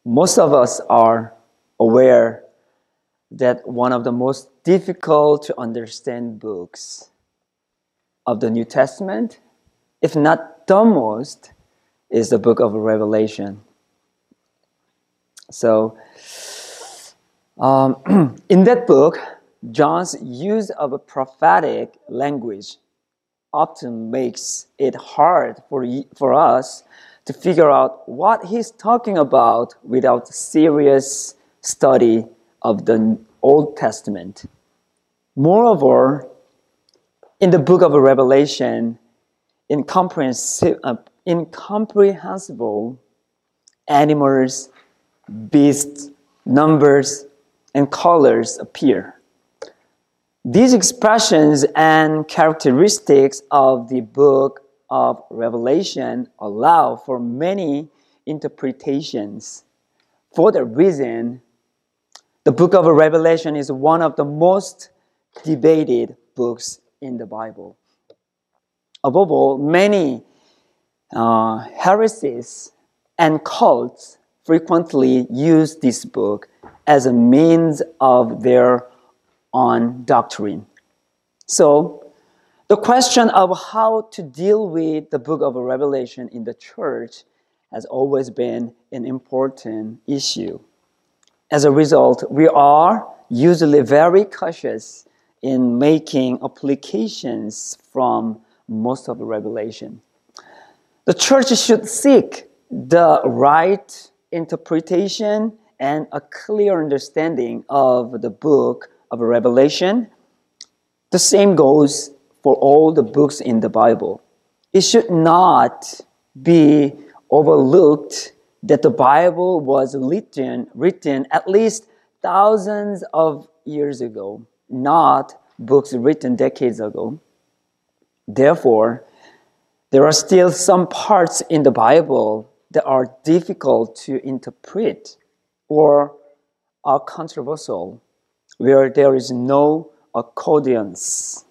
Most of us are aware that one of the most difficult to understand books of the New Testament, if not the most, is the book of Revelation. So, in that book, John's use of a prophetic language often makes it hard for us to figure out what he's talking about without serious study of the Old Testament. Moreover, in the book of Revelation, incomprehensible animals, beasts, numbers, and colors appear. These expressions and characteristics of the book of Revelation allow for many interpretations. For that reason, the book of Revelation is one of the most debated books in the Bible. Above all, many heresies and cults frequently use this book as a means of their own doctrine. So, the question of how to deal with the book of Revelation in the church has always been an important issue. As a result, we are usually very cautious in making applications from most of the Revelation. The church should seek the right interpretation and a clear understanding of the book of Revelation. The same goes for all the books in the Bible. It should not be overlooked that the Bible was written at least thousands of years ago, not books written decades ago. Therefore, there are still some parts in the Bible that are difficult to interpret or are controversial, where there is no accordance.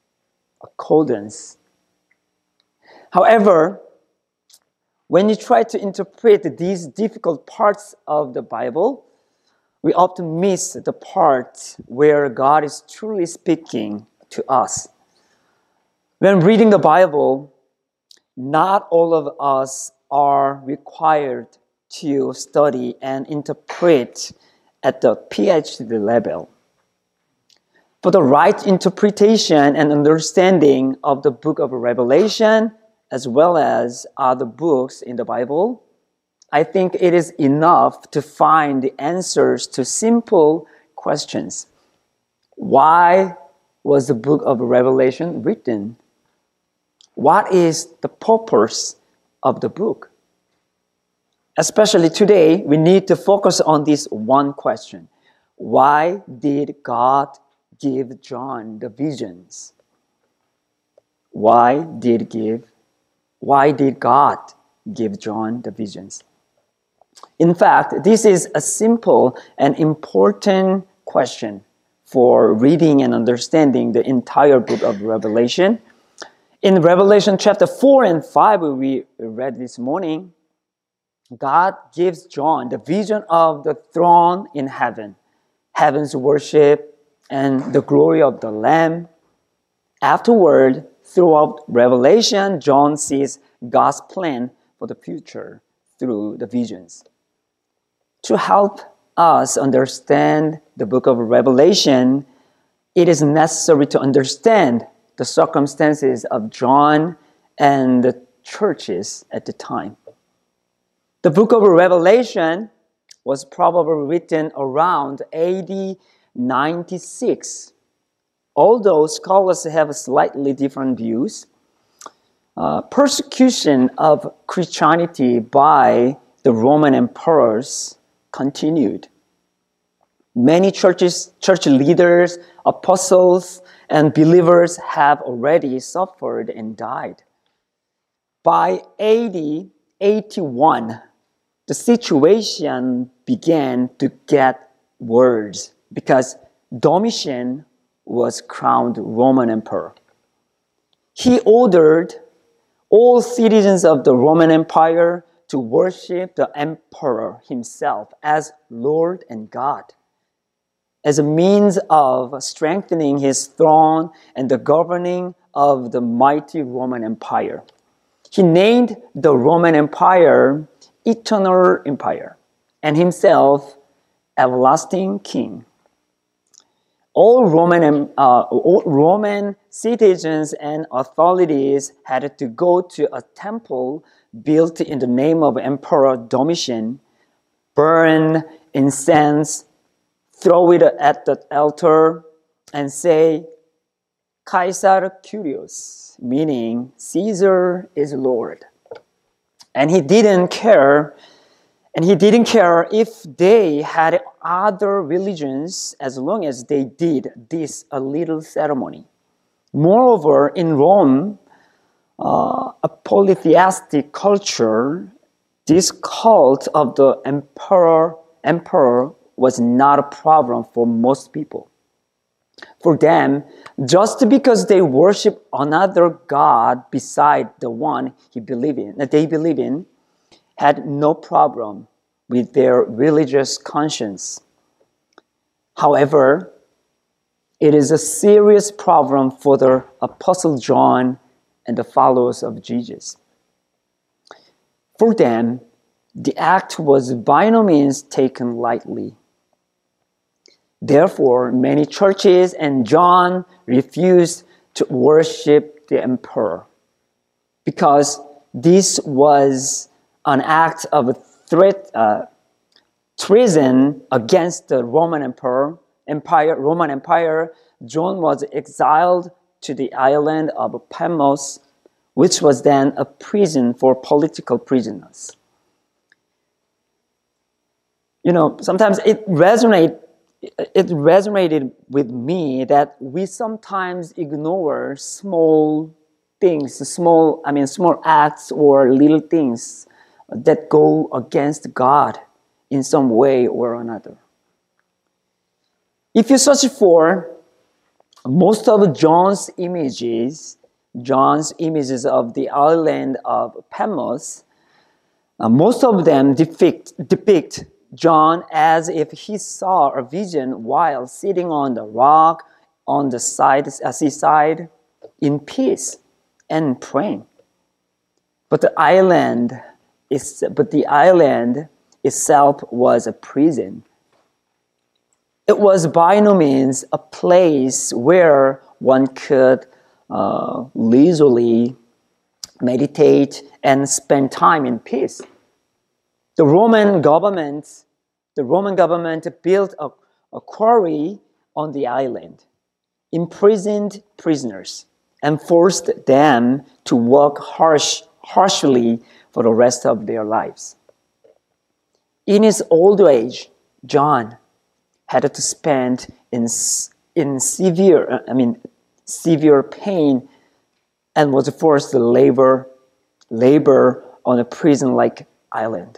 However, when you try to interpret these difficult parts of the Bible, we often miss the part where God is truly speaking to us. When reading the Bible, not all of us are required to study and interpret at the PhD level. For the right interpretation and understanding of the book of Revelation, as well as other books in the Bible, I think it is enough to find the answers to simple questions. Why was the book of Revelation written? What is the purpose of the book? Especially today, we need to focus on this one question. Why did God give John the visions? Why did God give John the visions? In fact, this is a simple and important question for reading and understanding the entire book of Revelation. In Revelation chapter 4 and 5, we read this morning, God gives John the vision of the throne in heaven, heaven's worship, and the glory of the Lamb. Afterward, throughout Revelation, John sees God's plan for the future through the visions. To help us understand the book of Revelation, it is necessary to understand the circumstances of John and the churches at the time. The book of Revelation was probably written around AD 96. Although scholars have slightly different views, persecution of Christianity by the Roman emperors continued. Many church leaders, apostles, and believers have already suffered and died. By AD 81, the situation began to get worse because Domitian was crowned Roman emperor. He ordered all citizens of the Roman Empire to worship the emperor himself as Lord and God, as a means of strengthening his throne and the governing of the mighty Roman Empire. He named the Roman Empire Eternal Empire and himself Everlasting King. All Roman citizens and authorities had to go to a temple built in the name of Emperor Domitian, burn incense, throw it at the altar, and say, Caesar Kyrios, meaning Caesar is Lord. And he didn't care if they had other religions as long as they did this a little ceremony. Moreover, in Rome, a polytheistic culture, this cult of the emperor was not a problem for most people. For them, just because they worship another god beside the one they believe in, had no problem with their religious conscience. However, it is a serious problem for the Apostle John and the followers of Jesus. For them, the act was by no means taken lightly. Therefore, many churches and John refused to worship the emperor because this was an act of treason against the Roman Empire. John was exiled to the island of Patmos, which was then a prison for political prisoners. Sometimes it resonated with me that we sometimes ignore small things, small acts or little things that go against God in some way or another. If you search for most of John's images of the island of Patmos, most of them depict John as if he saw a vision while sitting on the rock on the seaside in peace and praying. But the island itself was a prison. It was by no means a place where one could leisurely meditate and spend time in peace. The Roman government built a quarry on the island, imprisoned prisoners, and forced them to work harshly for the rest of their lives. In his old age, John had to spend in severe pain and was forced to labor on a prison-like island.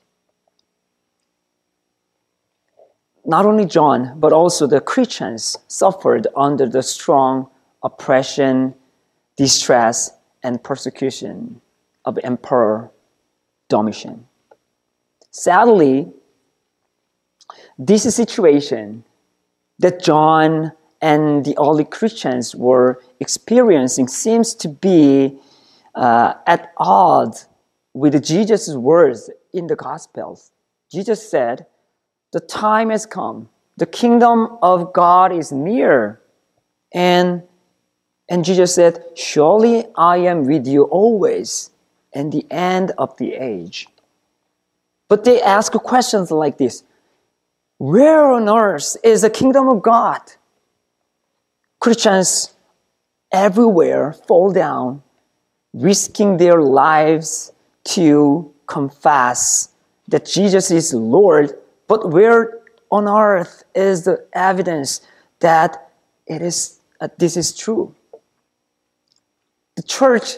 Not only John, but also the Christians suffered under the strong oppression, distress, and persecution of Emperor Domitian. Sadly, this situation that John and the early Christians were experiencing seems to be at odds with Jesus' words in the Gospels. Jesus said, "The time has come. The kingdom of God is near." And Jesus said, "Surely I am with you always, and the end of the age." But they ask questions like this: where on earth is the kingdom of God? Christians everywhere fall down, risking their lives to confess that Jesus is Lord. But where on earth is the evidence that this is true? The church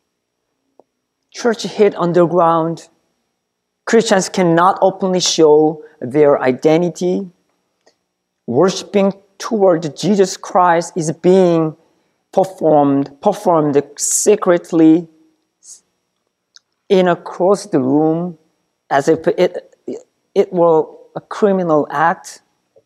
hid underground. Christians cannot openly show their identity. Worshipping toward Jesus Christ is being performed secretly. in a closed room as if it were a criminal act.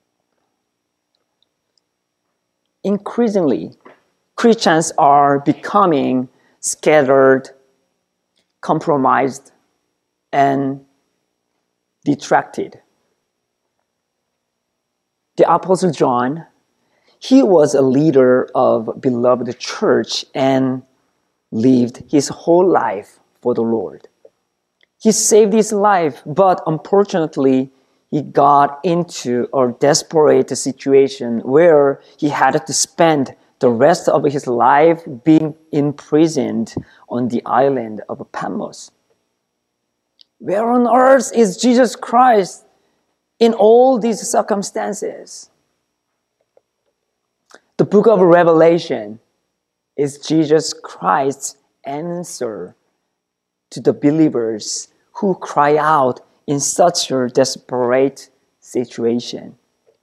Increasingly, Christians are becoming scattered, compromised, and detracted. The Apostle John, he was a leader of beloved church and lived his whole life for the Lord. He saved his life, but unfortunately, he got into a desperate situation where he had to spend the rest of his life being imprisoned on the island of Patmos. Where on earth is Jesus Christ in all these circumstances? The book of Revelation is Jesus Christ's answer to the believers who cry out in such a desperate situation.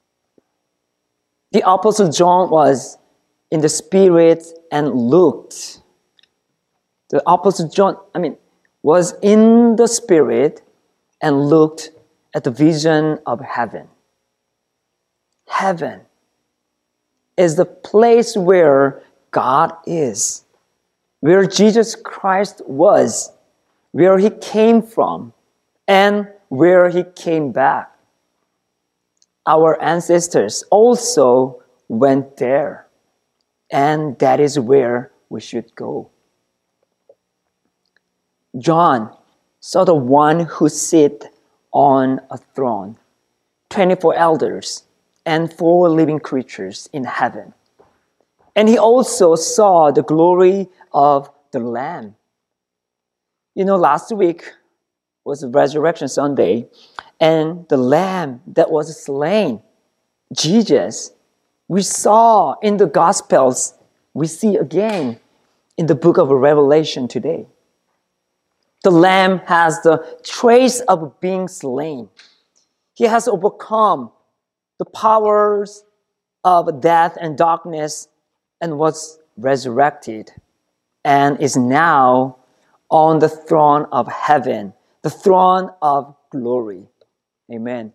The Apostle John was in the Spirit and looked. The Apostle John, was in the Spirit and looked at the vision of heaven. Heaven is the place where God is, where Jesus Christ was, where he came from, and where he came back. Our ancestors also went there, and that is where we should go. John saw the one who sits on a throne, 24 elders, and 4 living creatures in heaven. And he also saw the glory of the Lamb. Last week was Resurrection Sunday, and the Lamb that was slain, Jesus, we saw in the Gospels, we see again in the book of Revelation today. The Lamb has the trace of being slain. He has overcome the powers of death and darkness and was resurrected and is now on the throne of heaven, the throne of glory. Amen.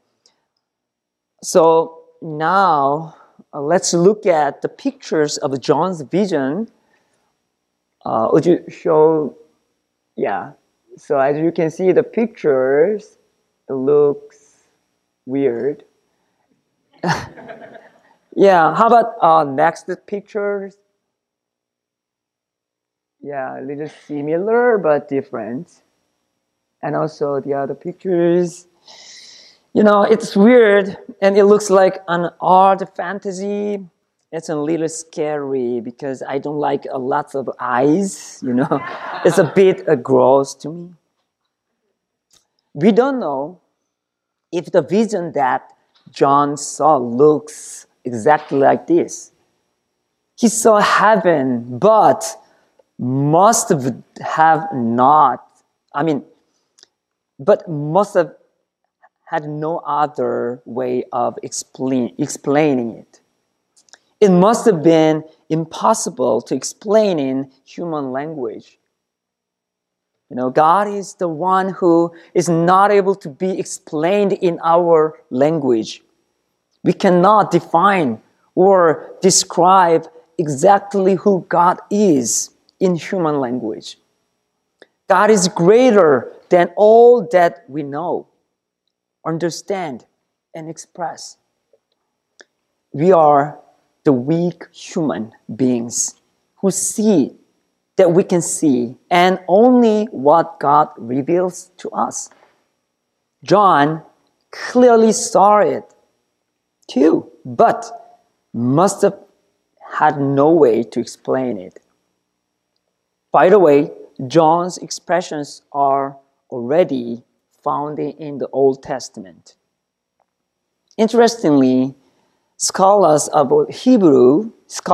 So now let's look at the pictures of John's vision. Would you show? Yeah. So as you can see the pictures, it looks weird. Yeah, how about next pictures? Yeah, a little similar but different. And also the other pictures. It's weird and it looks like an art fantasy. It's a little scary because I don't like lots of eyes, It's a bit gross to me. We don't know if the vision that John saw looks exactly like this. He saw heaven, but must have had no other way of explaining it. It must have been impossible to explain in human language. God is the one who is not able to be explained in our language. We cannot define or describe exactly who God is in human language. God is greater than all that we know, understand, and express. We are the weak human beings who see that we can see, and only what God reveals to us. John clearly saw it too, but must have had no way to explain it. By the way, John's expressions are already found in the Old Testament. Interestingly, scholars of Hebrew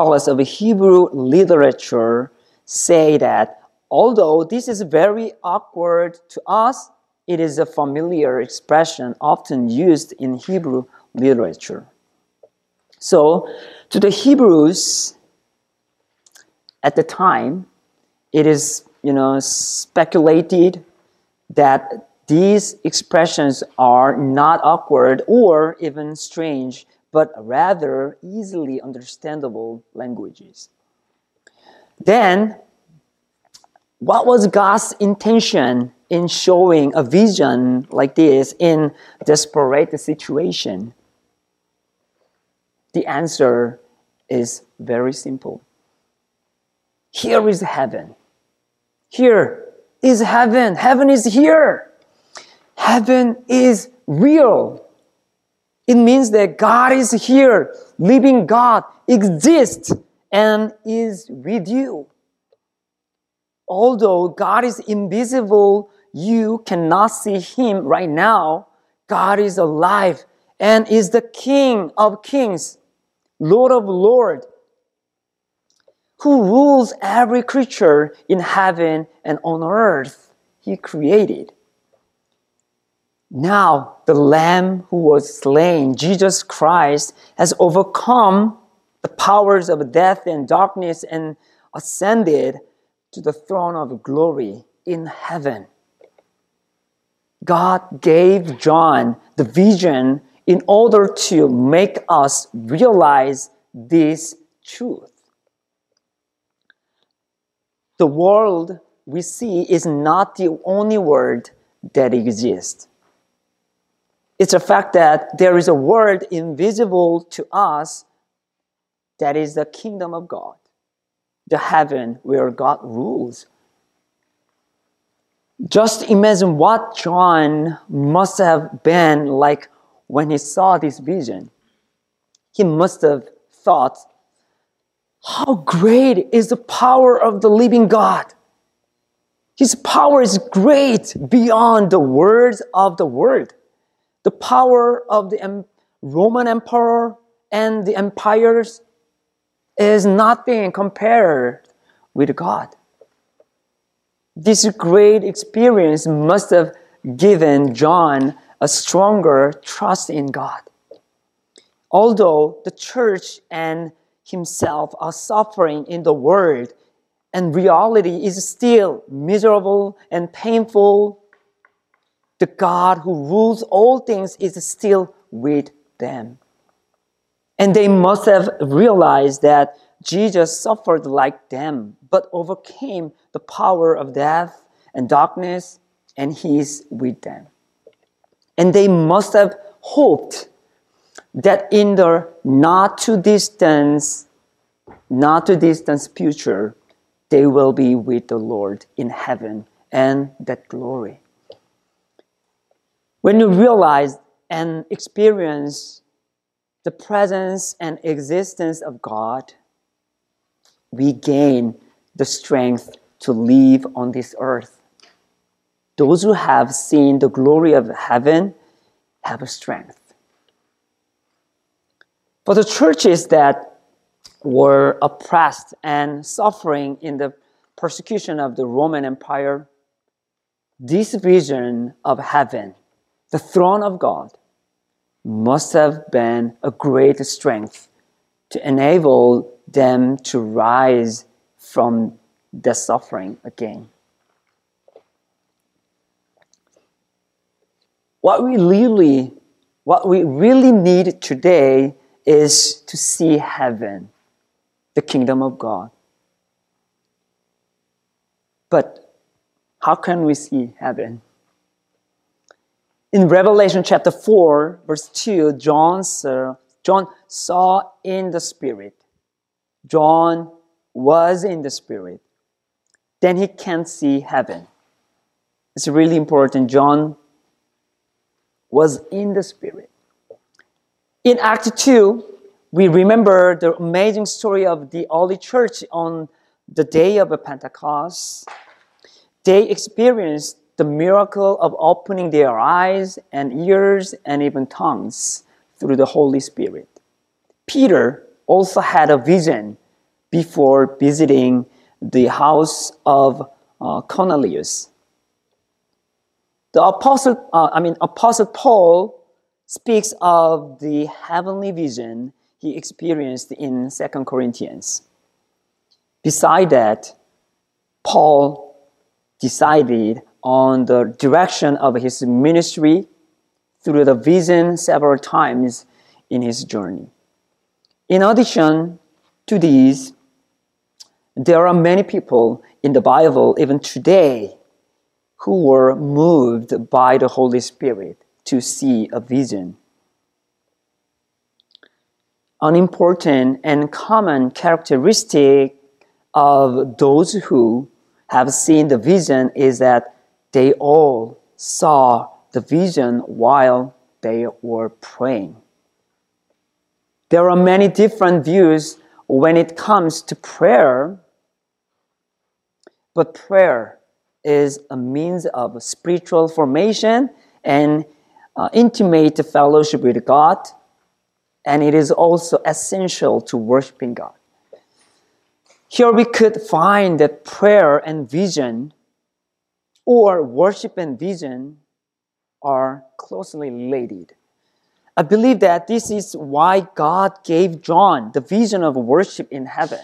literature say that although this is very awkward to us, it is a familiar expression often used in Hebrew literature. So, to the Hebrews at the time, it is, speculated that these expressions are not awkward or even strange, but rather easily understandable languages. Then, what was God's intention in showing a vision like this in desperate situation? The answer is very simple. Here is heaven. Here is heaven. Heaven is here. Heaven is real. It means that God is here. Living God exists and is with you. Although God is invisible, you cannot see Him right now. God is alive and is the King of kings, Lord of lords, who rules every creature in heaven and on earth He created. Now, the Lamb who was slain, Jesus Christ, has overcome the powers of death and darkness and ascended to the throne of glory in heaven. God gave John the vision in order to make us realize this truth. The world we see is not the only world that exists. It's a fact that there is a world invisible to us that is the kingdom of God, the heaven where God rules. Just imagine what John must have been like when he saw this vision. He must have thought, how great is the power of the living God! His power is great beyond the words of the world. The power of the Roman emperor and the empires is nothing compared with God. This great experience must have given John a stronger trust in God. Although the church and himself are suffering in the world, and reality is still miserable and painful, the God who rules all things is still with them. And they must have realized that Jesus suffered like them, but overcame the power of death and darkness, and He is with them. And they must have hoped that in the not too distant future, they will be with the Lord in heaven and that glory. When you realize and experience the presence and existence of God, we gain the strength to live on this earth. Those who have seen the glory of heaven have a strength. For the churches that were oppressed and suffering in the persecution of the Roman Empire, this vision of heaven, the throne of God, must have been a great strength to enable them to rise from the suffering again. What we really need today is to see heaven, the kingdom of God. But how can we see heaven? In Revelation chapter 4, verse 2, John saw in the Spirit. John was in the Spirit. Then he can see heaven. It's really important. John was in the Spirit. In Act 2, we remember the amazing story of the early church on the day of Pentecost. They experienced the miracle of opening their eyes and ears and even tongues through the Holy Spirit. Peter also had a vision before visiting the house of Cornelius. The Apostle Paul speaks of the heavenly vision he experienced in 2 Corinthians. Beside that, Paul decided on the direction of his ministry through the vision several times in his journey. In addition to these, there are many people in the Bible, even today, who were moved by the Holy Spirit to see a vision. An important and common characteristic of those who have seen the vision is that they all saw the vision while they were praying. There are many different views when it comes to prayer, but prayer is a means of spiritual formation and intimate fellowship with God, and it is also essential to worshiping God. Here we could find that prayer and vision, or worship and vision, are closely related. I believe that this is why God gave John the vision of worship in heaven.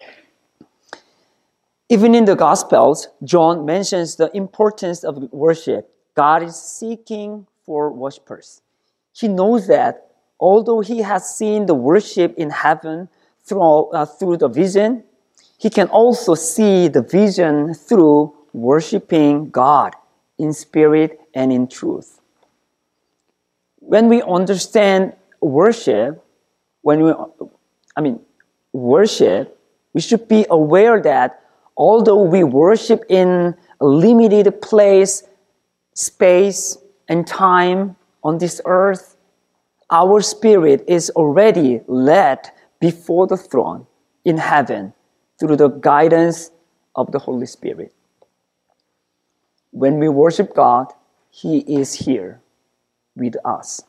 Even in the Gospels, John mentions the importance of worship. God is seeking for worshipers. He knows that although he has seen the worship in heaven through the vision, he can also see the vision through worshiping God in spirit and in truth. When we understand worship, worship, we should be aware that although we worship in a limited place, space, and time on this earth, our spirit is already led before the throne in heaven through the guidance of the Holy Spirit. When we worship God, He is here with us.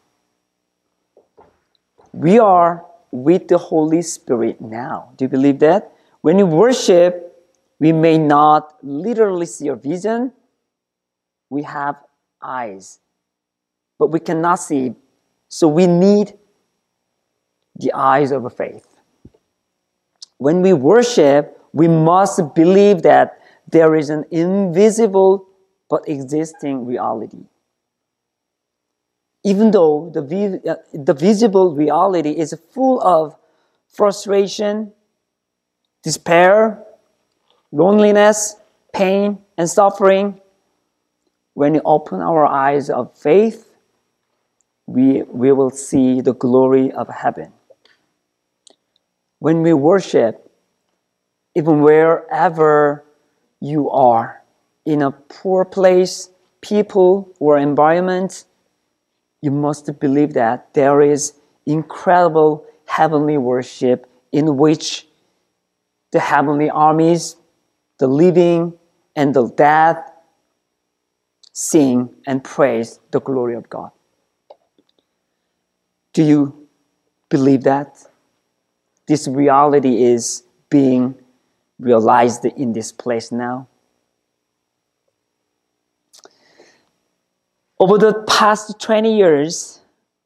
We are with the Holy Spirit now. Do you believe that? When we worship, we may not literally see a vision. We have eyes, but we cannot see. So we need the eyes of faith. When we worship, we must believe that there is an invisible but existing reality. Even though the visible reality is full of frustration, despair, loneliness, pain, and suffering, when we open our eyes of faith, we will see the glory of heaven. When we worship, even wherever you are, in a poor place, people, or environment, you must believe that there is incredible heavenly worship in which the heavenly armies, the living and the dead, sing and praise the glory of God. Do you believe that? This reality is being realized in this place now. Over the past 20 years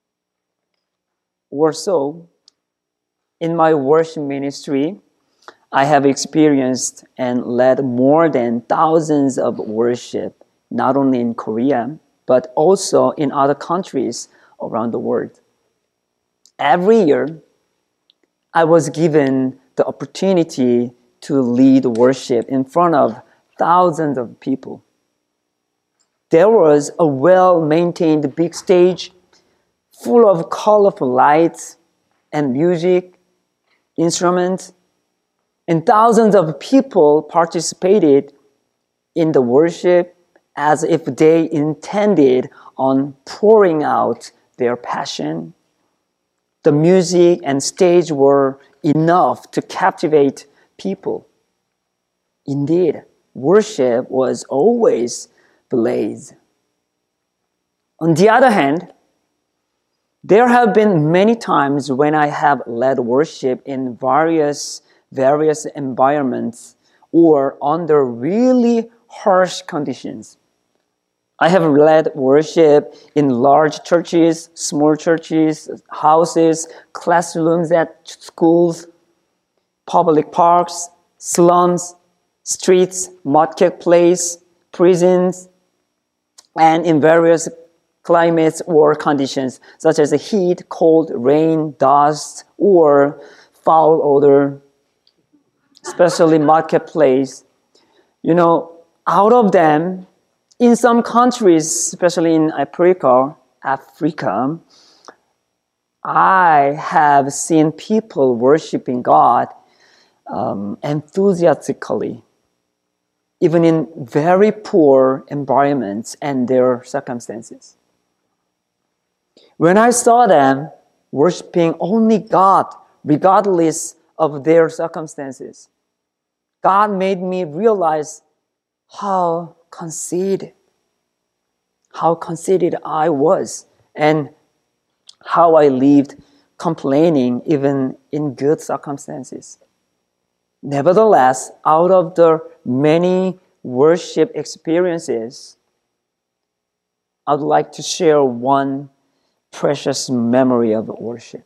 or so, in my worship ministry, I have experienced and led more than thousands of worship, not only in Korea, but also in other countries around the world. Every year, I was given the opportunity to lead worship in front of thousands of people. There was a well-maintained big stage full of colorful lights and music, instruments, and thousands of people participated in the worship as if they intended on pouring out their passion. The music and stage were enough to captivate people. Indeed, worship was always blaze. On the other hand, there have been many times when I have led worship in various environments or under really harsh conditions. I have led worship in large churches, small churches, houses, classrooms at schools, public parks, slums, streets, marketplace, prisons, and in various climates or conditions, such as heat, cold, rain, dust, or foul odor, especially marketplace. Out of them, in some countries, especially in Africa, I have seen people worshiping God enthusiastically, even in very poor environments and their circumstances. When I saw them worshiping only God, regardless of their circumstances, God made me realize how conceited I was, and how I lived complaining even in good circumstances. Nevertheless, out of the many worship experiences, I'd like to share one precious memory of worship.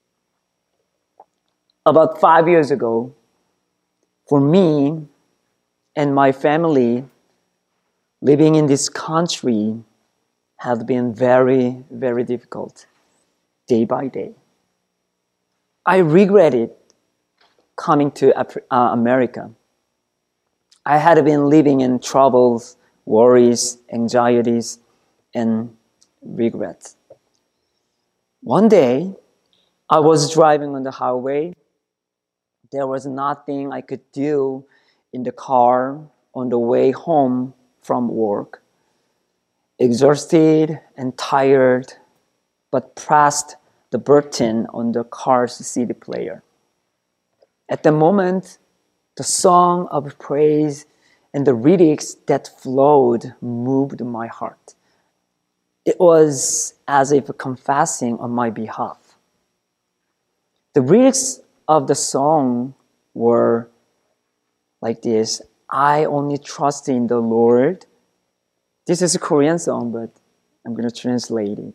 About 5 years ago, for me and my family, living in this country had been very, very difficult day by day. I regretted coming to America. I had been living in troubles, worries, anxieties, and regrets. One day, I was driving on the highway. There was nothing I could do in the car on the way home from work. Exhausted and tired, but pressed the button on the car's CD player. At the moment, the song of praise and the lyrics that flowed moved my heart. It was as if confessing on my behalf. The lyrics of the song were like this: I only trust in the Lord. This is a Korean song, but I'm going to translate it.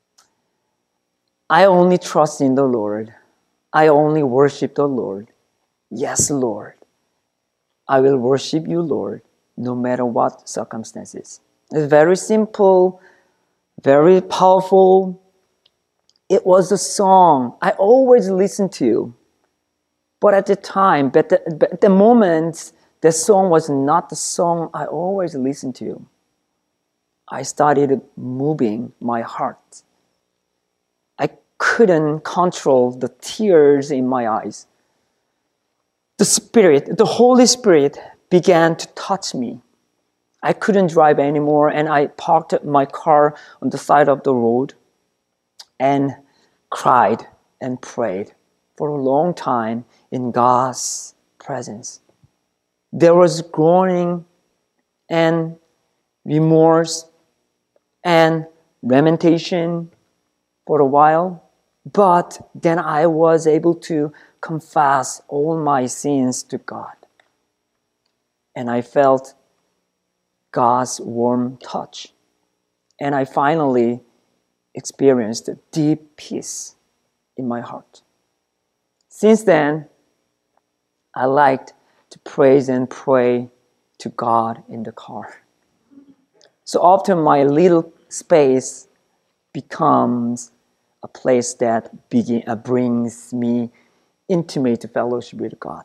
I only trust in the Lord. I only worship the Lord. Yes, Lord. I will worship you, Lord, no matter what circumstances. It's very simple, very powerful. It was a song I always listened to. But at the moment, the song was not the song I always listened to. I started moving my heart. I couldn't control the tears in my eyes. The Holy Spirit began to touch me. I couldn't drive anymore, and I parked my car on the side of the road and cried and prayed for a long time in God's presence. There was groaning and remorse and lamentation for a while, but then I was able to confess all my sins to God. And I felt God's warm touch. And I finally experienced a deep peace in my heart. Since then, I liked to praise and pray to God in the car. So often my little space becomes a place that brings me intimate fellowship with God.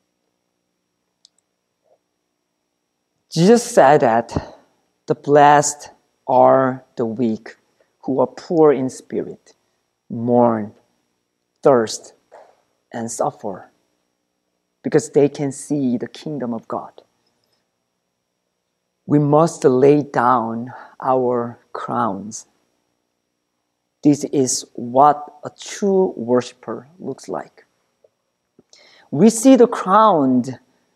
Jesus said that the blessed are the weak who are poor in spirit, mourn, thirst, and suffer, because they can see the kingdom of God. We must lay down our crowns. This is what a true worshiper looks like. We see the crowned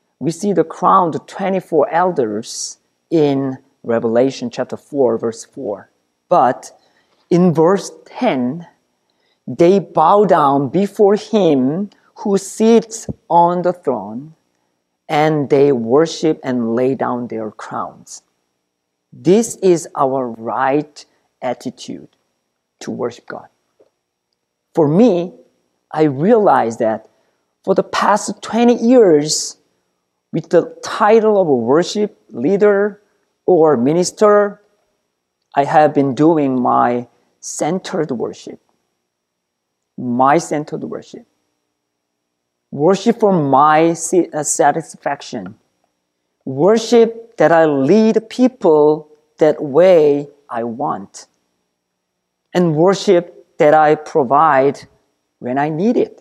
24 elders in Revelation chapter 4, verse 4. But in verse 10, they bow down before him who sits on the throne, and they worship and lay down their crowns. This is our right attitude to worship God. For me, I realized that for the past 20 years, with the title of a worship leader or minister, I have been doing my centered worship. My centered worship. Worship for my satisfaction. Worship that I lead people that way I want. And worship that I provide when I need it.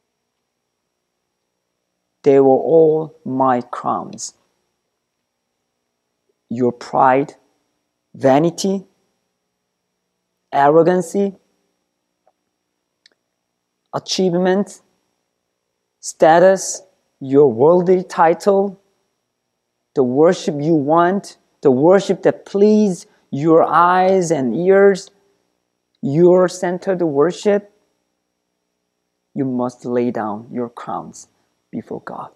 They were all my crowns. Your pride, vanity, arrogancy, achievement, status, your worldly title, the worship you want, the worship that pleases your eyes and ears, your centered worship, you must lay down your crowns before God.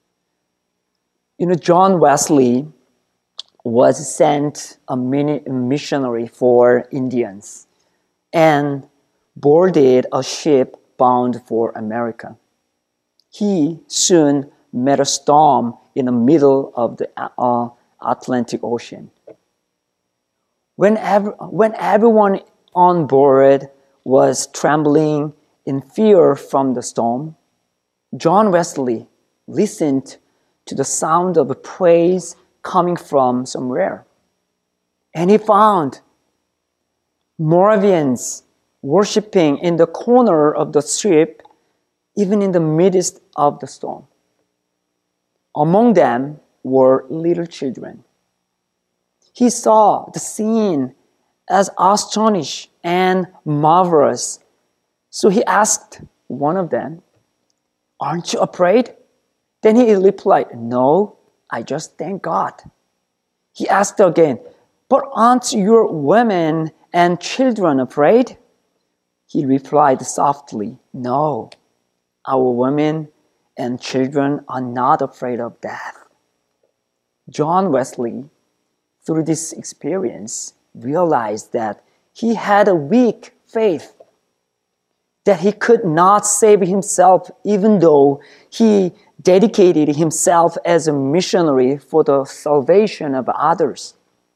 John Wesley was sent a missionary for Indians and boarded a ship bound for America. He soon met a storm in the middle of the Atlantic Ocean. When everyone on board was trembling in fear from the storm, John Wesley listened to the sound of praise coming from somewhere. And he found Moravians worshiping in the corner of the ship, even in the midst of the storm. Among them were little children. He saw the scene as astonishing and marvelous. So he asked one of them, "Aren't you afraid?" Then he replied, "No, I just thank God." He asked again, "But aren't your women and children afraid?" He replied softly, "No, our women and children are not afraid of death." John Wesley, through this experience, realized that he had a weak faith, that he could not save himself even though he dedicated himself as a missionary for the salvation of others.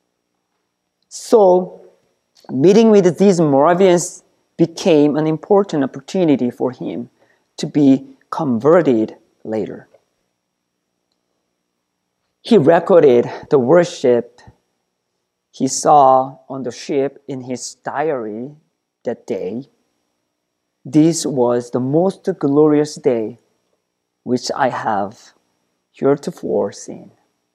So, meeting with these Moravians became an important opportunity for him to be converted later. He recorded the worship he saw on the ship in his diary that day. "This was the most glorious day which I have heretofore seen."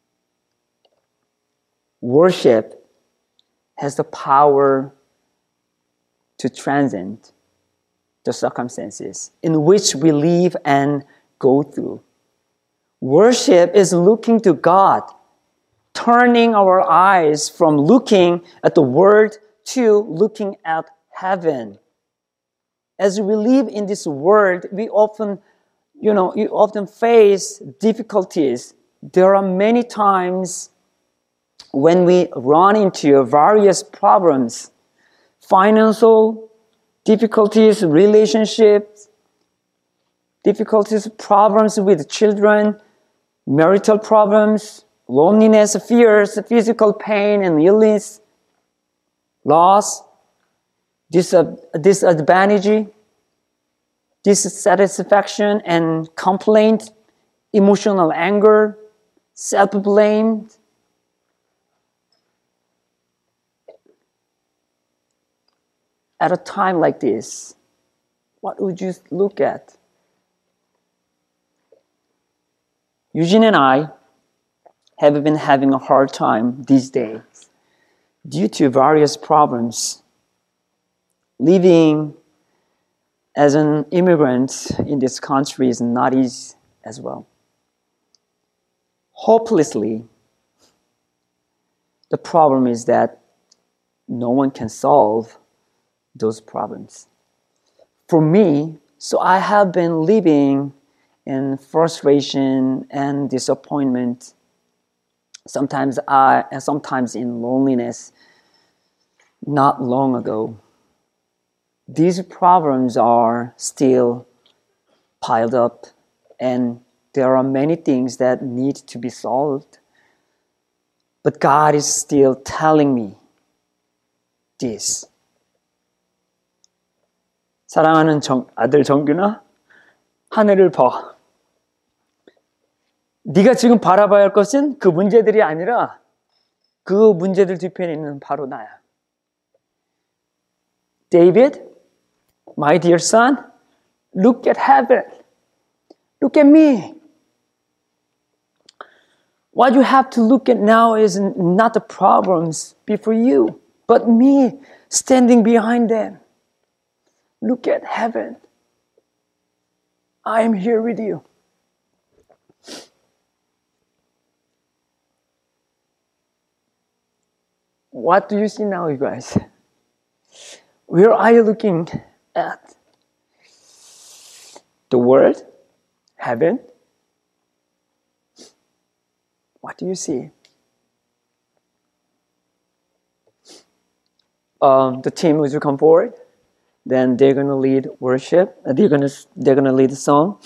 Worship has the power to transcend the circumstances in which we live and go through. Worship is looking to God, turning our eyes from looking at the world to looking at heaven. As we live in this world, we often face difficulties. There are many times when we run into various problems, financial difficulties, relationships, difficulties, problems with children, marital problems, loneliness, fears, physical pain and illness, loss, disadvantage, dissatisfaction and complaint, emotional anger, self-blame. At a time like this, what would you look at? Eugene and I have been having a hard time these days due to various problems. Living as an immigrant in this country is not easy as well. Hopelessly, the problem is that no one can solve those problems. For me, so I have been living in frustration and disappointment, sometimes in loneliness. Not long ago, these problems are still piled up, and there are many things that need to be solved. But God is still telling me, this. 사랑하는 아들 정균아, 하늘을 봐. 네가 지금 바라봐야 할 것은 그 문제들이 아니라 그 문제들 뒤편에 있는 바로 나야. David, my dear son, look at heaven. Look at me. What you have to look at now is not the problems before you, but me standing behind them. Look at heaven. I am here with you. What do you see now, you guys? Where are you looking at? The world? Heaven? What do you see? The team, would you come forward? Then they're gonna lead worship. They're gonna lead the song.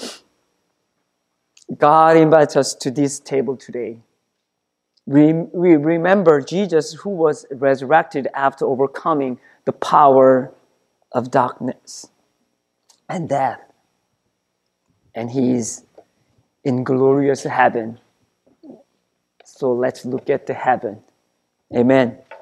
God invites us to this table today. We remember Jesus who was resurrected after overcoming the power of darkness and death. And He's in glorious heaven. So let's look at the heaven. Amen.